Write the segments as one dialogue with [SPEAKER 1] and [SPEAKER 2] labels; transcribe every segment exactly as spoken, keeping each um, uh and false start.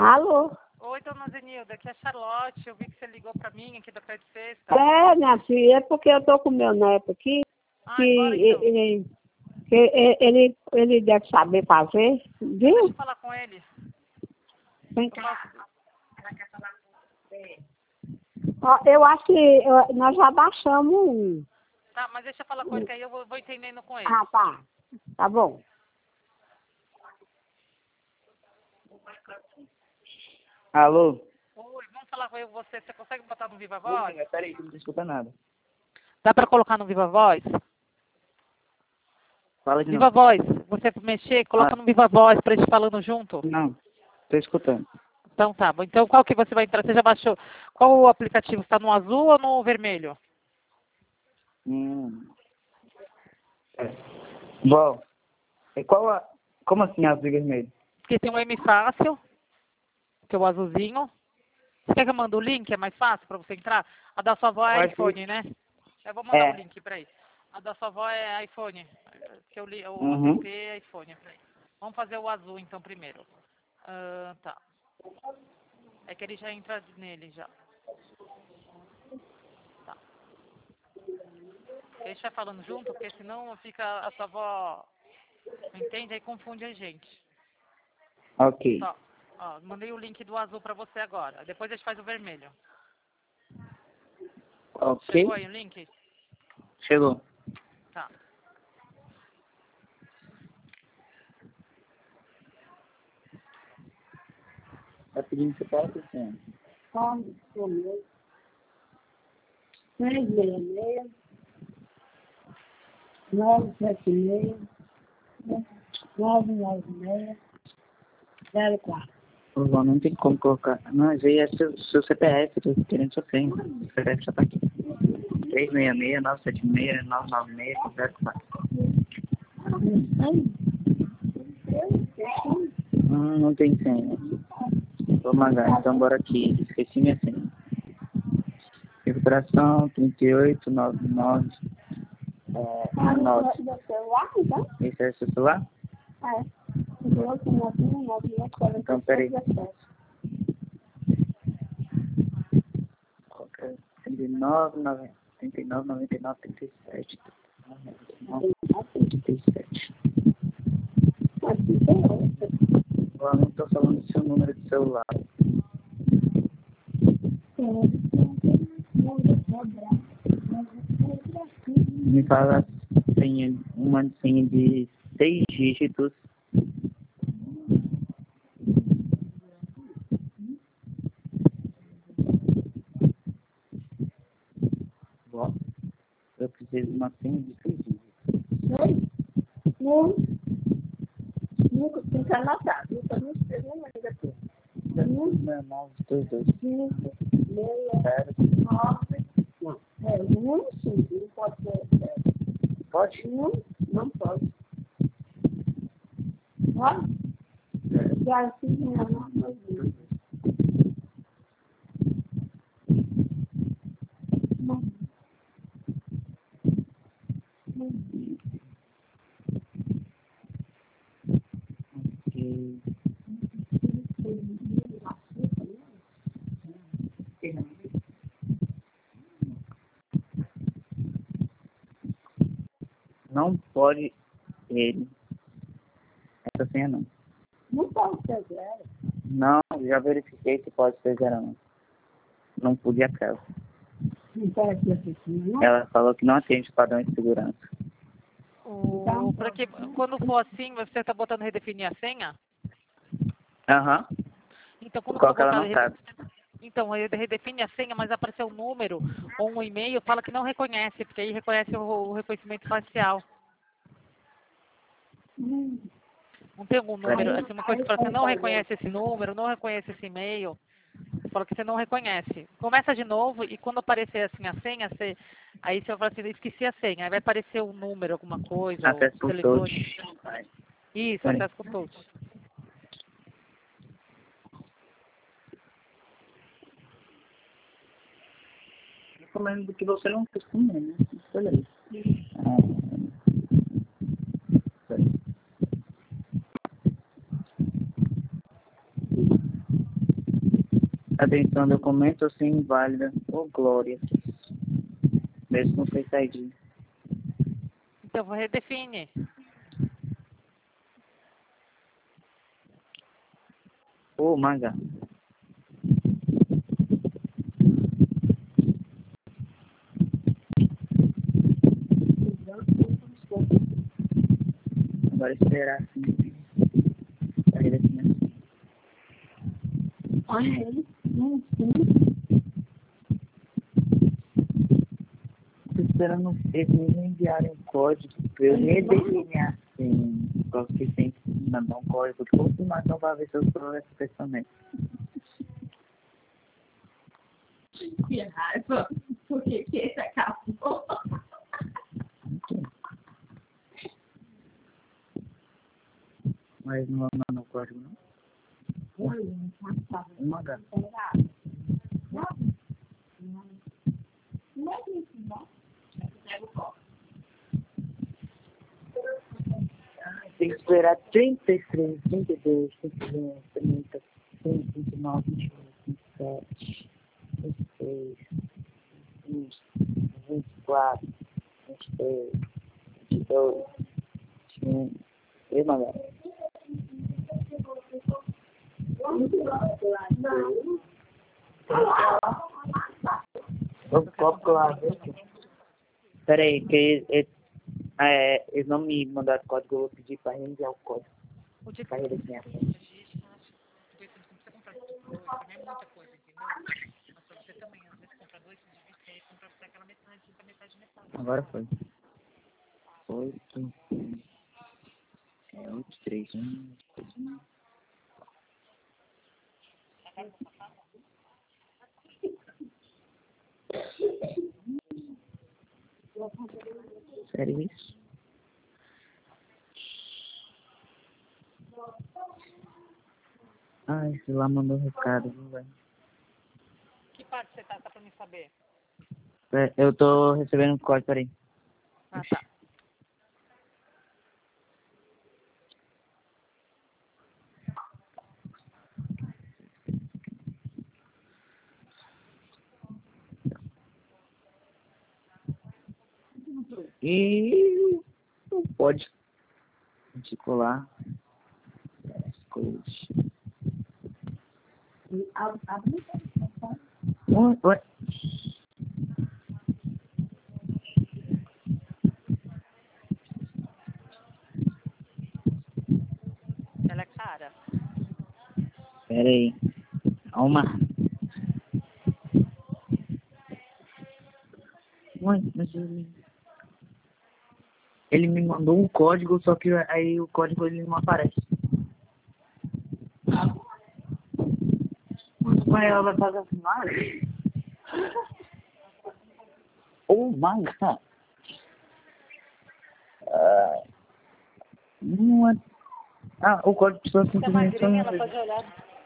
[SPEAKER 1] Alô?
[SPEAKER 2] Oi, dona Zenilda, aqui é a Charlotte. Eu vi que você ligou pra mim aqui da Crédito Sexta.
[SPEAKER 1] É, minha filha, é porque eu tô com meu neto aqui,
[SPEAKER 2] Ah,
[SPEAKER 1] que
[SPEAKER 2] embora então.
[SPEAKER 1] ele, que ele, ele deve saber fazer,
[SPEAKER 2] Deixa eu
[SPEAKER 1] viu?
[SPEAKER 2] falar com ele.
[SPEAKER 1] Vem
[SPEAKER 2] Eu
[SPEAKER 1] cá.
[SPEAKER 2] posso...
[SPEAKER 1] Ó, eu acho que ó, nós já baixamos um.
[SPEAKER 2] Tá, mas deixa eu falar com ele, que aí eu vou, vou entendendo com ele.
[SPEAKER 1] Ah, tá. Tá bom.
[SPEAKER 3] Alô?
[SPEAKER 2] Oi, vamos falar com eu e você. Você consegue botar no Viva Voz?
[SPEAKER 3] Oi, peraí, que não tô escutando nada.
[SPEAKER 2] Dá pra colocar no Viva Voz?
[SPEAKER 3] Fala de
[SPEAKER 2] Viva
[SPEAKER 3] novo.
[SPEAKER 2] Voz. Você mexer, coloca
[SPEAKER 3] Ah.
[SPEAKER 2] no Viva Voz pra gente falando junto.
[SPEAKER 3] Não, tô escutando.
[SPEAKER 2] Então tá bom. Então qual que você vai entrar? Você já baixou? Qual o aplicativo? Está no azul ou no vermelho?
[SPEAKER 3] Hum. É. Bom, e qual a... Como assim azul e vermelho?
[SPEAKER 2] Porque tem o M Fácil, que é o azulzinho. Você quer que eu mande o link? É mais fácil pra você entrar? A da sua avó é
[SPEAKER 3] Pode
[SPEAKER 2] iPhone,
[SPEAKER 3] ir.
[SPEAKER 2] né? Eu vou mandar
[SPEAKER 3] É.
[SPEAKER 2] o link pra aí. A da sua avó é iPhone. Que eu li, o
[SPEAKER 3] Uhum.
[SPEAKER 2] app é iPhone. Peraí. Vamos fazer o azul então primeiro. Ah, tá. É que ele já entra nele já. Tá. Deixa eu falando junto, porque senão fica a sua avó. Não entende? Aí confunde a gente.
[SPEAKER 3] Ok.
[SPEAKER 2] Tá. Ó, mandei o link do azul pra você agora. Depois a gente faz o vermelho.
[SPEAKER 3] Ok.
[SPEAKER 2] Chegou aí o link?
[SPEAKER 3] Chegou.
[SPEAKER 2] Tá.
[SPEAKER 3] Tá pedindo que você fala com você.
[SPEAKER 1] Nove, seis, seis, seis, seis, nove, sete, seis, nove, nove, seis, zero, quatro.
[SPEAKER 3] Ô, Vó, não tem como colocar. Não, às vezes é seu, seu C P F, tô querendo sua senha. O C P F já tá aqui. três seis seis, nove sete seis, nove nove seis, zero quatro. Hum, não tem senha. Vou mandar, então bora aqui. Esqueci minha senha. Recuperação trinta e oito, noventa e nove, é, nove.
[SPEAKER 1] Do celular, então?
[SPEAKER 3] Esse é seu celular?
[SPEAKER 1] É. oito, nove, um, nove, oito, quarenta,
[SPEAKER 3] Então, peraí.
[SPEAKER 1] dezessete.
[SPEAKER 3] trinta e nove, noventa, trinta e nove, noventa e nove, trinta e sete. trinta e sete. Eu não estou falando do seu número de celular. Me fala a senha, uma senha de seis dígitos. Bom, eu preciso de uma senha de seis dígitos.
[SPEAKER 1] Não, nunca tem que anotar. Nunca não escrevi ainda aqui.
[SPEAKER 3] Não, nove, dois, dois.
[SPEAKER 1] Cinco, meia,
[SPEAKER 3] Zero.
[SPEAKER 1] nove, não. É, um, cinco, não pode ser zero.
[SPEAKER 3] Pode?
[SPEAKER 1] Um, não pode. Pode? Já fiz minha nova vida.
[SPEAKER 3] Ok. Não pode ele. Essa senha não.
[SPEAKER 1] Não pode ser zero.
[SPEAKER 3] Não, já verifiquei que pode ser zero não. Não podia aquela.
[SPEAKER 1] Não pode ser assim, não?
[SPEAKER 3] Ela falou que não atende o padrão de segurança.
[SPEAKER 2] O... Pra que... Quando for assim, você está botando redefinir a senha?
[SPEAKER 3] Aham.
[SPEAKER 2] Então, quando for
[SPEAKER 3] Coloca ela
[SPEAKER 2] botar...
[SPEAKER 3] no caso.
[SPEAKER 2] Então, ele redefine a senha, mas apareceu um número ou um e-mail, fala que não reconhece, porque aí reconhece o, o reconhecimento facial.
[SPEAKER 1] Hum.
[SPEAKER 2] Não tem algum número,
[SPEAKER 1] Aí-
[SPEAKER 2] assim, uma coisa que fala assim, não reconhece esse número, não reconhece esse e-mail. Fala que você não reconhece. Começa de novo e quando aparecer assim a senha, você, aí você vai falar assim, esqueci a senha. Aí vai aparecer um número, alguma coisa, ou
[SPEAKER 3] Acesso por
[SPEAKER 2] telefone.
[SPEAKER 3] touch.
[SPEAKER 2] Isso,
[SPEAKER 3] Peraí.
[SPEAKER 2] acesso com touch.
[SPEAKER 3] Recomendo do que você não costuma, né? Olha aí. Ah, peraí. Atenção, documento sem inválida. Ô, glória. Mesmo com Face I D.
[SPEAKER 2] Então, vou redefine.
[SPEAKER 3] Ô, manga. Agora esperar assim. Sair assim, né?
[SPEAKER 1] Olha aí. Hum, sim.
[SPEAKER 3] Tô esperando eles me enviarem um código pra eu redefinir assim. Porque tem que mandar um código de confirmação pra ver se eu sou essa pessoa mesmo.
[SPEAKER 1] Que raiva. Por que que esse acabou?
[SPEAKER 3] Mas não vou mandar o código, não. Uma H. Tem que esperar trinta e três, trinta e dois, trinta e um, trinta, trinta e nove, vinte e oito, vinte e sete, vinte e seis, vinte, vinte e quatro, vinte e três, vinte e dois, vinte e um. E, mano? O copo lá. Pera aí, que eles, é, eles não me mandaram o código, eu vou pedir pra reenviar o código.
[SPEAKER 2] O dia que
[SPEAKER 3] Pra
[SPEAKER 2] você
[SPEAKER 3] redefinir.
[SPEAKER 2] precisa comprar dois, também é muita coisa, entendeu? Mas pra você também, às vezes compra dois, você divide, aí compra aquela metade, fica metade, metade.
[SPEAKER 3] Agora foi. Oito. É oito, três, um. Sério isso? Ah, esse lá mandou um recado, não vai.
[SPEAKER 2] Que parte você tá, tá pra mim saber?
[SPEAKER 3] É, eu tô recebendo um código, peraí.
[SPEAKER 2] Ah, tá.
[SPEAKER 3] E não pode articular as coisas. Ué, ué.
[SPEAKER 2] Ela é cara.
[SPEAKER 3] Pera aí. Calma. Ué, mas ele... Ele me mandou um código, só que aí o código ele não aparece. Mas ela vai fazer assim, mas... Oh my god. Uh, não é... Ah, o código precisa
[SPEAKER 2] Se é
[SPEAKER 3] simplesmente...
[SPEAKER 2] magrinha, ela pode olhar.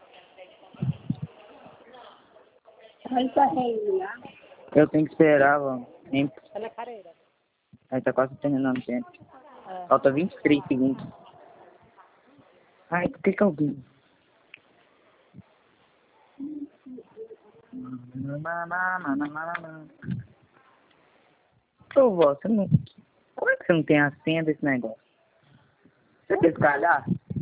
[SPEAKER 1] Aí tá reenviar.
[SPEAKER 3] Eu tenho que esperar, mano.
[SPEAKER 2] Ela é careira.
[SPEAKER 3] Aí tá quase terminando o tempo.
[SPEAKER 2] É.
[SPEAKER 3] Falta vinte e três segundos. Ai, por que que alguém... Ô, vó, você não... Como é que você não tem a senha desse negócio? Você quer calhar?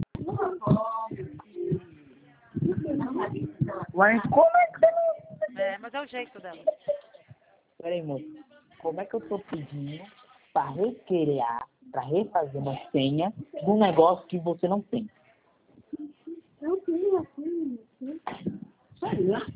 [SPEAKER 3] Mas como é que você não...
[SPEAKER 2] É, mas é o jeito dela.
[SPEAKER 3] Peraí, moço. Como é que eu tô pedindo pra recriar, pra refazer uma senha de um negócio que você não tem?
[SPEAKER 1] Eu tenho assim. Sei lá.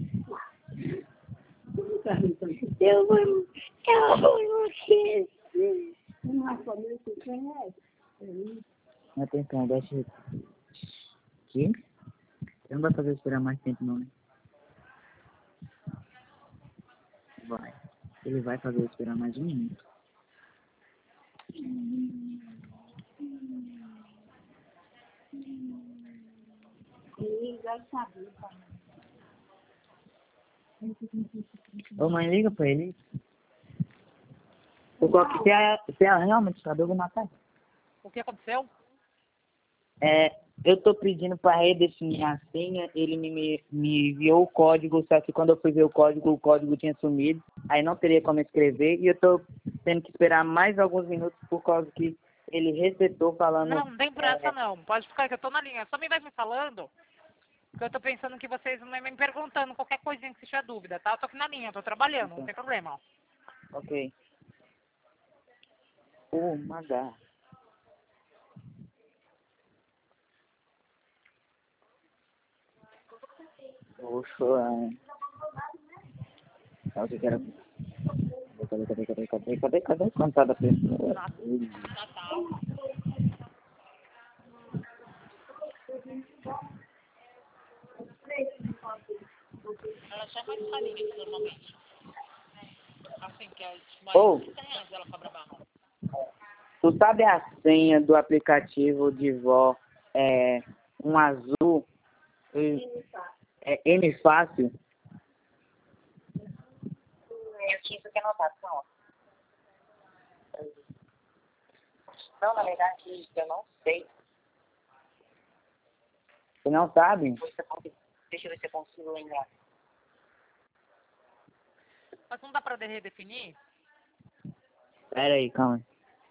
[SPEAKER 1] Eu vou. Eu vou esquecer. Não vai comer o que é?
[SPEAKER 3] Atenção, deixa eu... Que? Não vai fazer esperar mais tempo, não, né? Vai. Ele vai fazer esperar mais um minuto.
[SPEAKER 1] Ele vai saber.
[SPEAKER 3] Ô, mãe, liga pra ele. O qual que você, você realmente sabe, eu vou matar.
[SPEAKER 2] O que aconteceu?
[SPEAKER 3] É, eu tô pedindo para redefinir a senha, ele me, me, me enviou o código, só que quando eu fui ver o código, o código tinha sumido, aí não teria como escrever, e eu tô tendo que esperar mais alguns minutos por causa que ele resetou falando...
[SPEAKER 2] Não, não tem pressa não. Pode ficar que eu tô na linha. Só me vai me falando, porque eu tô pensando que vocês não me perguntando qualquer coisinha que se tiver dúvida, tá? Eu tô aqui na linha, eu tô trabalhando, não tem problema.
[SPEAKER 3] Ok. Oh, Magá. Vou chorar. Sabe o que era? Cadê, cadê, cadê, cadê, cadê, cadê? Cantada pessoa.
[SPEAKER 2] Natal. Ela só mais carinha normalmente. Assim, que as
[SPEAKER 3] Oh,
[SPEAKER 2] maiores ela cobra barrão.
[SPEAKER 3] tu sabe a senha do aplicativo de vó? É um azul. É M fácil.
[SPEAKER 4] Eu tinha isso que anotado, não. Não, na verdade, eu não sei.
[SPEAKER 3] Você não sabe?
[SPEAKER 4] Deixa eu ver se eu consigo lembrar.
[SPEAKER 2] Mas não dá pra redefinir?
[SPEAKER 3] Pera aí, calma.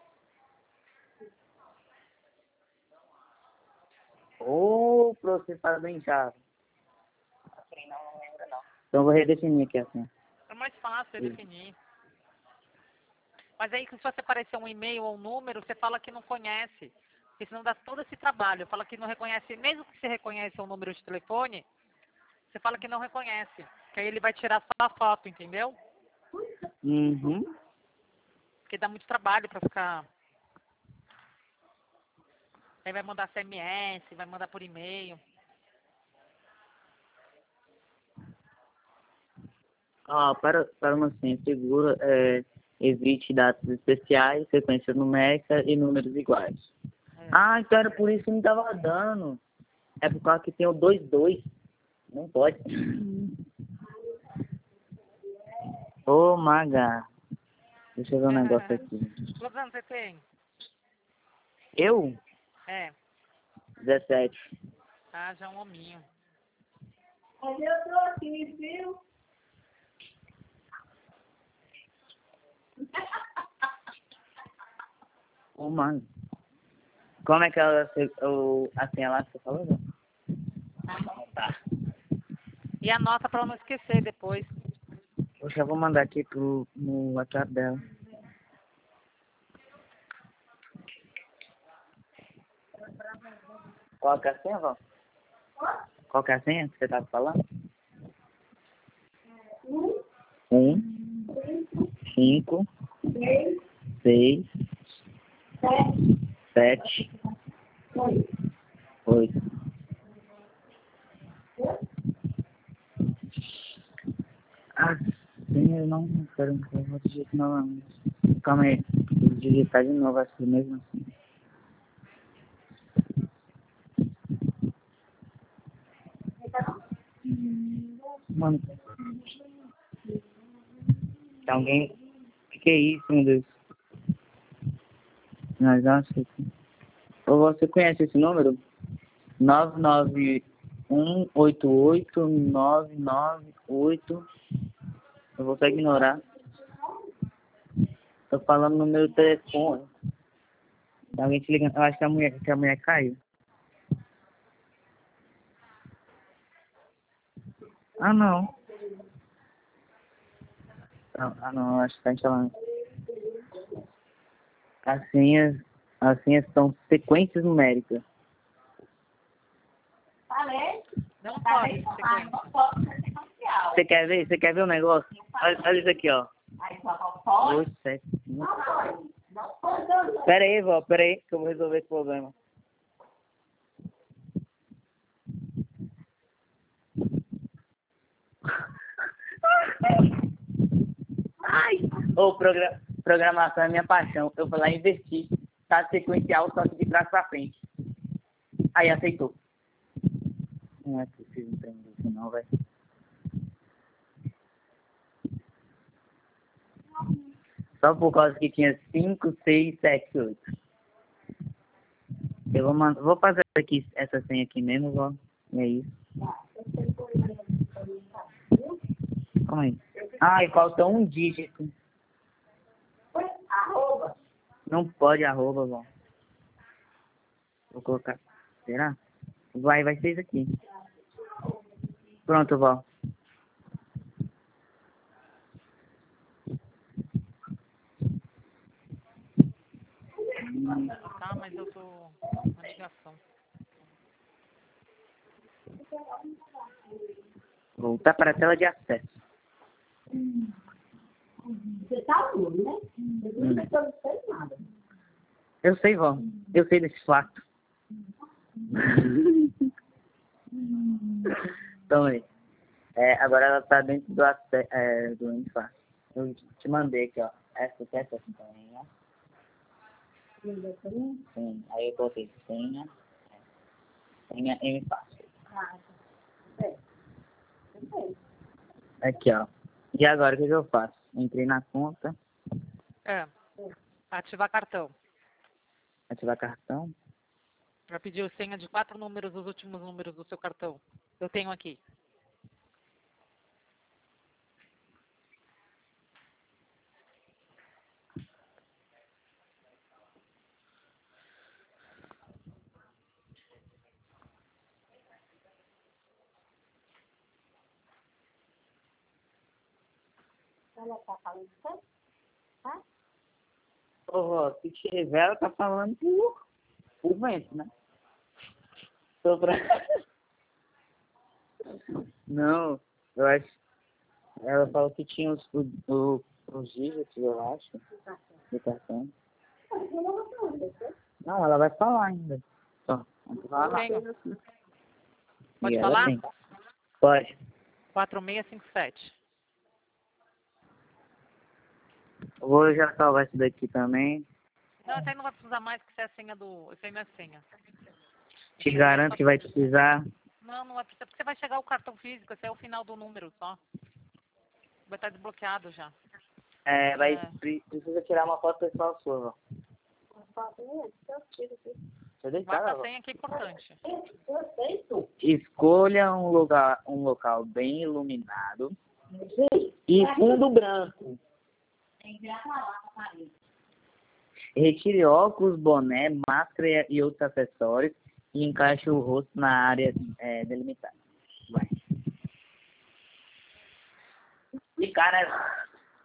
[SPEAKER 3] Ô, processado bem chave.
[SPEAKER 4] Assim, não, não lembro, não.
[SPEAKER 3] Então eu vou redefinir aqui assim.
[SPEAKER 2] É mais fácil definir. Mas aí, se você aparecer um e-mail ou um número, você fala que não conhece. Porque senão dá todo esse trabalho. Fala que não reconhece, mesmo que você reconheça o número de telefone, você fala que não reconhece. Que aí ele vai tirar só a foto, entendeu?
[SPEAKER 3] Uhum.
[SPEAKER 2] Porque dá muito trabalho pra ficar... Aí vai mandar C M S, vai mandar por e-mail.
[SPEAKER 3] Ah, para, para uma senha segura, é, evite dados especiais, sequência numérica e números iguais.
[SPEAKER 2] É.
[SPEAKER 3] Ah, então era por isso que não estava dando. É por causa que tem o dois dois. Não pode. Ô, Maga. Deixa eu ver um negócio aqui.
[SPEAKER 2] Quantos anos você tem?
[SPEAKER 3] Eu?
[SPEAKER 2] É.
[SPEAKER 3] dezessete.
[SPEAKER 2] Ah, já é um hominho.
[SPEAKER 1] Mas eu tô aqui, viu?
[SPEAKER 3] Ô, mano. Como é que ela, o, a senha lá que você falou? Tá.
[SPEAKER 2] E anota pra não esquecer depois.
[SPEAKER 3] Eu já vou mandar aqui pro, no WhatsApp dela. Qual que é a senha, vó? Qual que é a senha que você tava falando? Um, cinco, seis, sete, oito. A senha eu não quero que eu vou digitar novamente. Calma aí, vou digitar de novo assim mesmo assim. Mano, tem alguém... O que, que é isso, meu Deus? Mas acho que... Ou você conhece esse número? nove nove um oito oito nove nove oito. Eu vou só ignorar. Tô falando no meu telefone. Tem alguém te ligando. Eu acho que a mulher, que a mulher caiu. Ah, não. Não, ah, não. Acho que tá instalando. As senhas, as senhas são sequências numéricas.
[SPEAKER 1] Falei?
[SPEAKER 2] Não
[SPEAKER 1] Tá
[SPEAKER 2] pode
[SPEAKER 1] bem
[SPEAKER 2] sequência.
[SPEAKER 1] formado, não pode ser sequencial.
[SPEAKER 3] Você quer ver? Você quer ver o negócio? Olha, olha isso aqui, ó.
[SPEAKER 1] Aí só não pode.
[SPEAKER 3] Dois, sete,
[SPEAKER 1] Não, não. Não pode. Não.
[SPEAKER 3] Pera aí, vó. Pera aí que eu vou resolver esse problema. Ai! Ô, progra programação é minha paixão. Eu vou lá investir. Tá sequencial, só que de trás pra frente. Aí, aceitou. Não é possível entender isso não, velho. Só por causa que tinha cinco, seis, sete, oito. Eu vou, man... vou fazer aqui, essa senha aqui mesmo, vó. E é isso. Calma aí. Ai, faltou um dígito.
[SPEAKER 1] Arroba.
[SPEAKER 3] Não pode arroba, vó. Vou colocar. Será? Vai, vai ser isso aqui. Pronto, vó.
[SPEAKER 2] Tá, mas eu tô na ligação.
[SPEAKER 3] Voltar para a tela de acesso.
[SPEAKER 1] Você tá aluno, né? Eu
[SPEAKER 3] Hum.
[SPEAKER 1] não sei nada.
[SPEAKER 3] Eu sei, vó. Eu sei desse fato. Então aí. É, agora ela tá dentro do acesso, é, do Infácil. Eu te mandei aqui, ó. Essa aqui, essa aqui também, ó. Sim. Aí eu coloquei senha. Senha Infácil.
[SPEAKER 1] Ah, é.
[SPEAKER 3] Aqui, ó. E agora o que, que eu faço? Entrei na conta,
[SPEAKER 2] É. Ativar cartão.
[SPEAKER 3] ativar cartão.
[SPEAKER 2] Vai pedir a senha de quatro números, os últimos números do seu cartão. Eu tenho aqui.
[SPEAKER 1] Ela tá falando certo? Tá?
[SPEAKER 3] Ô, vó, se tiver, ela tá falando por, por vento, né? Tô pra... Não, eu acho... Ela falou que tinha os, o, o, os dígitos, eu acho, do cartão. Não, ela vai falar ainda. Só. Vamos falar lá.
[SPEAKER 2] Tenho. Pode
[SPEAKER 3] E ela
[SPEAKER 2] falar?
[SPEAKER 3] tem. Pode.
[SPEAKER 2] quatro seis cinco sete.
[SPEAKER 3] Eu vou já salvar esse daqui também.
[SPEAKER 2] Não, esse aí não vai precisar mais, que isso é a senha do... Esse aí não é senha.
[SPEAKER 3] Te garanto que vai precisar.
[SPEAKER 2] Não, não vai precisar, porque você vai chegar o cartão físico, esse é o final do número só. Vai estar desbloqueado já.
[SPEAKER 3] É, vai,
[SPEAKER 2] É.
[SPEAKER 3] precisa tirar uma foto pessoal sua, ó. Você
[SPEAKER 2] Vai
[SPEAKER 3] deixar,
[SPEAKER 2] pra
[SPEAKER 3] ó.
[SPEAKER 2] senha que é importante.
[SPEAKER 3] Escolha um lugar, um local bem iluminado e fundo branco. Retire óculos, boné, máscara e outros acessórios e encaixe o rosto na área é, delimitada. Vai. E cara...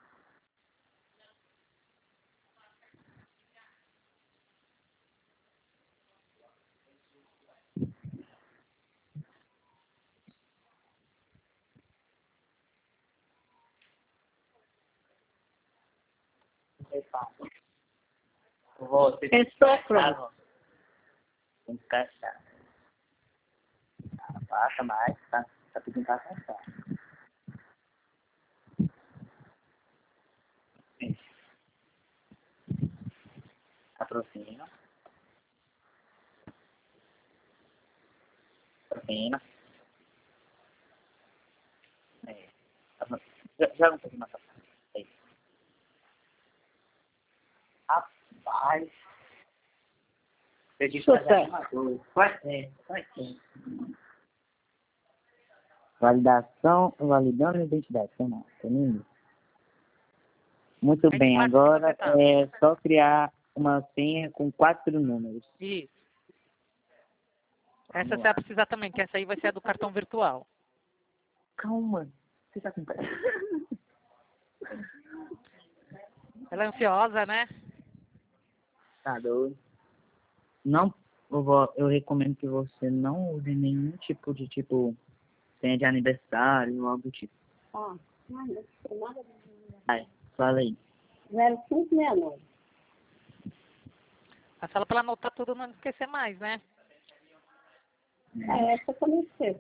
[SPEAKER 3] Você tem que encaixar, tem que encaixar. Abaixa mais, tá? Tá pedindo pra encaixar. Isso. Aproxima. Aproxima. É. Já, já não consegui mais passar. É isso. Rapaz. Eu disse que fazer uma coisa. Vai ser, vai ser. Validação, validando a identidade. Não, não. Muito
[SPEAKER 2] Aí
[SPEAKER 3] bem,
[SPEAKER 2] que parte que
[SPEAKER 3] agora
[SPEAKER 2] você tá?
[SPEAKER 3] é só criar uma senha com quatro números.
[SPEAKER 2] Isso. Essa você vai precisar também, que essa aí vai ser a do cartão virtual.
[SPEAKER 3] Calma, você tá com...
[SPEAKER 2] Ela é ansiosa, né?
[SPEAKER 3] Tá doido. Não, eu, vou, eu recomendo que você não use nenhum tipo de, tipo, senha de aniversário ou algo do tipo.
[SPEAKER 1] Ó, nada, nada.
[SPEAKER 3] Vai, fala aí.
[SPEAKER 1] zero cinco seis nove.
[SPEAKER 2] Aí fala pra ela anotar tudo, não esquecer mais, né?
[SPEAKER 1] É essa que eu não sei.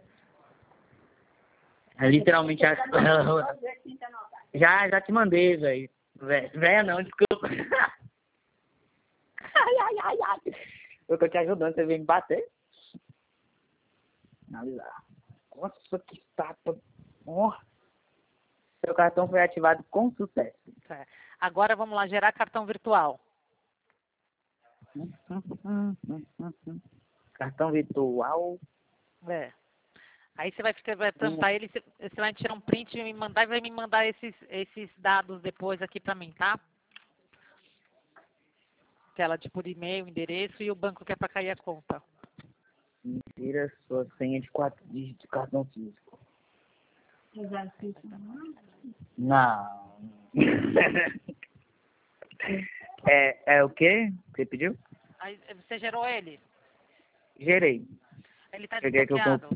[SPEAKER 3] É literalmente a... Já, já te mandei, velho. Véia não, desculpa. Ai, ai, ai, ai. Eu tô te ajudando, você veio me bater? Analisar. Nossa, que tapa. Oh. Seu cartão foi ativado com sucesso.
[SPEAKER 2] É. Agora vamos lá, gerar cartão virtual.
[SPEAKER 3] Cartão virtual.
[SPEAKER 2] É. Aí você vai, ficar, vai plantar ele, você você vai tirar um print e me mandar e vai me mandar esses, esses dados depois aqui pra mim, tá? Tela tipo de e-mail, endereço e o banco que é pra cair a conta.
[SPEAKER 3] Insira sua senha de quatro dígitos de cartão físico. Não. é, é o quê? Você pediu?
[SPEAKER 2] Aí você gerou ele?
[SPEAKER 3] Gerei.
[SPEAKER 2] Ele tá
[SPEAKER 3] Cheguei que eu
[SPEAKER 2] desbloqueado?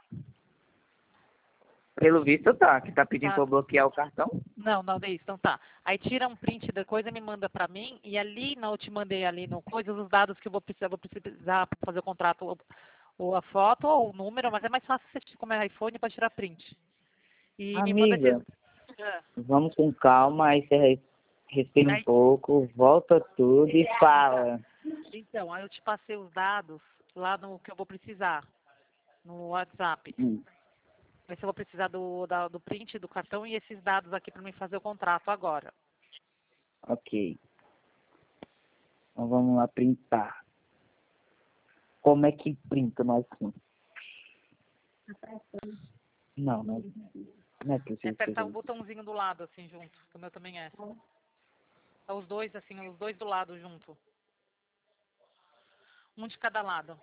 [SPEAKER 3] Pelo visto tá, que tá pedindo
[SPEAKER 2] Tá.
[SPEAKER 3] pra eu bloquear o cartão.
[SPEAKER 2] Não, não, é isso. Então tá. Aí tira um print da coisa e me manda pra mim. E ali, não, eu te mandei ali no coisas os dados que eu vou precisar, vou precisar pra fazer o contrato, ou, ou a foto, ou o número, mas é mais fácil você, como é iPhone, pra tirar print. E me manda
[SPEAKER 3] Amiga,
[SPEAKER 2] esses. É.
[SPEAKER 3] vamos com calma, aí você res- respira um
[SPEAKER 2] Aí-
[SPEAKER 3] pouco, volta tudo e fala.
[SPEAKER 2] Então, aí eu te passei os dados lá no que eu vou precisar, no WhatsApp.
[SPEAKER 3] Hum,
[SPEAKER 2] Mas eu vou precisar do, da- do print do cartão e esses dados aqui pra mim fazer o contrato agora.
[SPEAKER 3] ok. Então vamos lá printar. Como é que printa nós assim? Não, não, não é
[SPEAKER 2] É
[SPEAKER 3] preciso
[SPEAKER 2] apertar o
[SPEAKER 3] fazer.
[SPEAKER 2] botãozinho do lado, assim, junto, que o meu também é. É os dois, assim, os dois do lado junto. Um de cada lado.